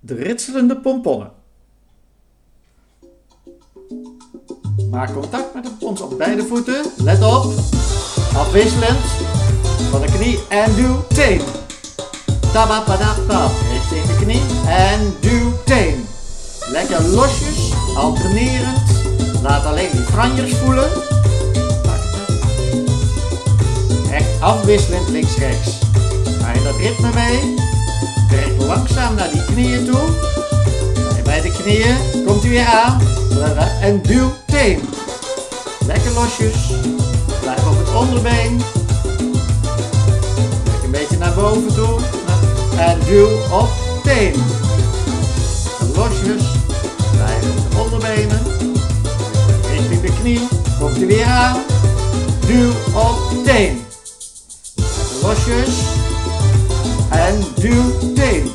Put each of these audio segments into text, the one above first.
De ritselende pomponnen. Maak contact met de pompons op beide voeten. Let op. Afwisselend. Van de knie en duw teen. Tabapadapap. Richting de knie en duw teen. Lekker losjes. Alternerend. Laat alleen die franjes voelen. Echt afwisselend links-rechts. Ga je dat ritme mee. Werk langzaam naar die knieën toe. Bij de knieën komt hij weer aan. En duw teen. Lekker losjes. Blijf op het onderbeen. Trek een beetje naar boven toe. En duw op teen. Losjes. Blijf op de onderbenen. Richting de knie. Komt hij weer aan. Duw op teen. Losjes. En duw teen.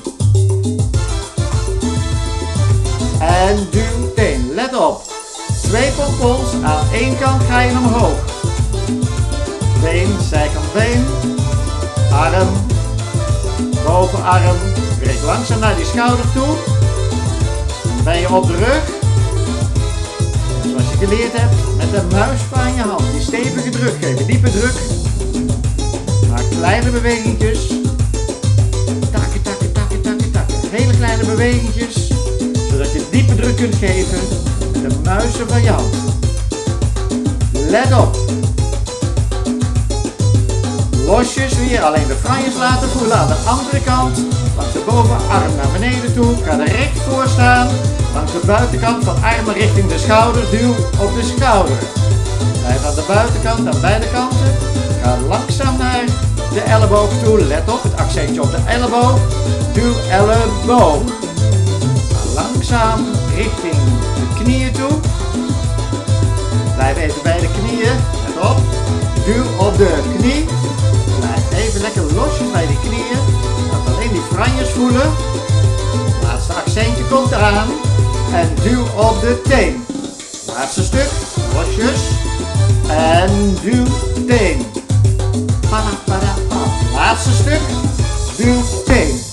En duw teen. Let op. 2 pompons. Aan één kant ga je omhoog. Been, zijkant been. Arm. Bovenarm. Werk langzaam naar die schouder toe. Dan ben je op de rug. Zoals je geleerd hebt. Met de muis van je hand. Die stevige druk geven. Diepe druk. Maak kleine bewegingjes. Takken, takken, takken, takken, takken. Hele kleine bewegingjes. Zodat je diepe druk kunt geven met de muizen van je hand. Let op. Losjes weer, alleen de franjes laten voelen aan de andere kant. Langs de bovenarm naar beneden toe. Ga er recht voor staan. Langs de buitenkant van armen richting de schouder. Duw op de schouder. Blijf aan de buitenkant, aan beide kanten. Ga langzaam naar de elleboog toe. Let op, het accentje op de elleboog. Duw elleboog. Ga langzaam richting de knieën toe. Blijf even bij de knieën. Let op. Duw op de knie. Blijf even lekker losjes bij die knieën. Laat alleen die franjes voelen. Laatste accentje komt eraan. En duw op de teen. Laatste stuk. Losjes. En duw teen. Laatste stuk. Duw teen.